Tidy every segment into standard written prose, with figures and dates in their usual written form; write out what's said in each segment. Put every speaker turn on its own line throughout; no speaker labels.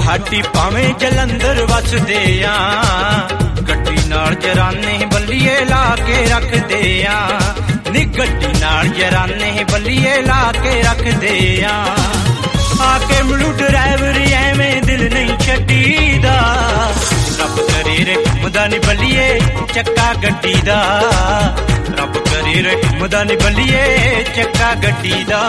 गुवाहाटी भावें जलंधर वसदे आ, गड्डी नाल जराने बल्लीए ला के रखदे आ, नी गड्डी नाल जराने बल्लीए ला के रखदे आ। आके मिलू ड्राइवर एवें दिल नहीं छड्डीदा, रब करे रे घुमदा नी बल्लीए चक्का गड्डी दा, रब करे रे घुमदा नी बल्लीए चक्का गड्डी दा।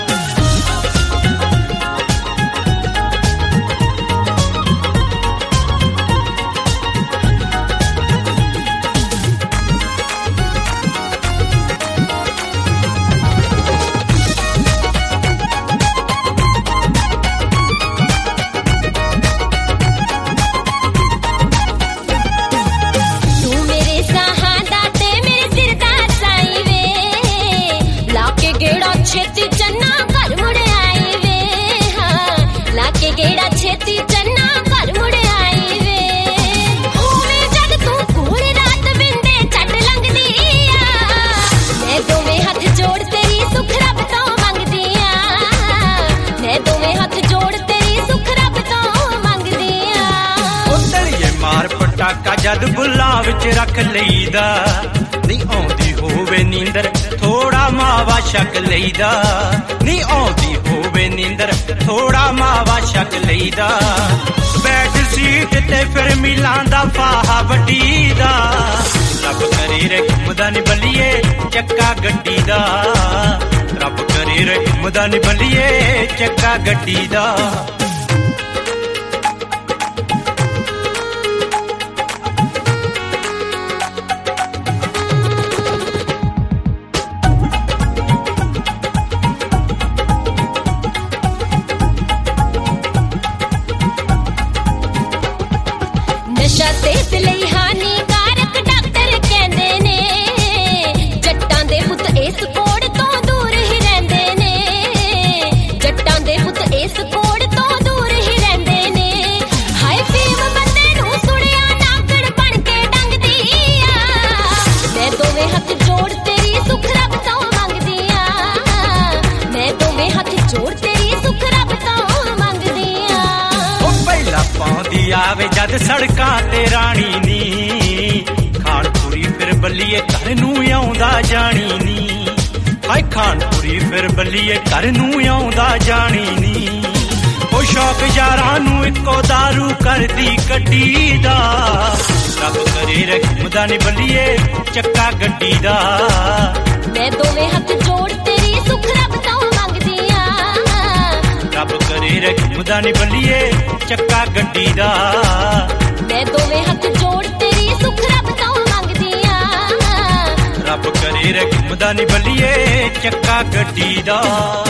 छेती चन्ना घर मुड़ आई वे, हाँ लाके गेड़ा छेती चन्ना घर मुड़ आई वे। होवे जद तू पूरी रात बिंदे छट लंघदी आ, मैं दोवें हथ जोड़ तेरी सुख रब तो मंगदी आ, मैं दोवें हथ जोड़ तेरी सुख रब तो मंगदी आ।
उतरिए मार पटाका जद बुल्ला विच रख लईदा, नी आउंदी होवे नींदर थोड़ा मावा शक लईदा, नी आउंदी होवे नींदर थोड़ा मावा शक लईदा। बैठ सीट ते फिर मिलां दा फाहा वड्डीदा, रब करे रे घुमदा नी बल्लीए चक्का गड्डी दा, रब करे रे घुमदा नी बल्लीए चक्का गड्डी दा।
नशा सेहत लई हानिकारक डॉक्टर कहंदे ने, जट्टां दे पुत इस कोड़ तो दूर ही रहिंदे ने, जट्टां दे पुत इस कोड़ तो दूर ही रहिंदे ने। हाय फीम बंदे नूं सुणिया नाकड़ बन के डंगदी आ, मैं दोवें हथ जोड़ तेरी सुख रब तो मंगदी आ, मैं दोवें हथ जोड़ तेरी सुख रब तो मंगदी आ।
ओ पहला पाउंदी आवे जद सड़कां ते राणी नी, खानपुरी फिर बल्लीए घर नूं आउंदा जानी नी, हाय खानपुरी फिर बल्लीए घर नूं आउंदा जानी नी। ओ शौक यारां नूं इक्को दारू करदी गड्डी दा, रब करे रे घुमदा नी बल्लीए चक्का गड्डी दा,
मैं दोवें हथ जोड़ तेरी सुख रब तो मंगदी आ,
रब करे रे घुमदा नी बल्लीए चक्का गड्डी दा,
मैं दोवें हथ जोड़ तेरी सुख रब तो मंगदी आ,
रब करे रे घुमदा नी बल्लीए चक्का गड्डी दा।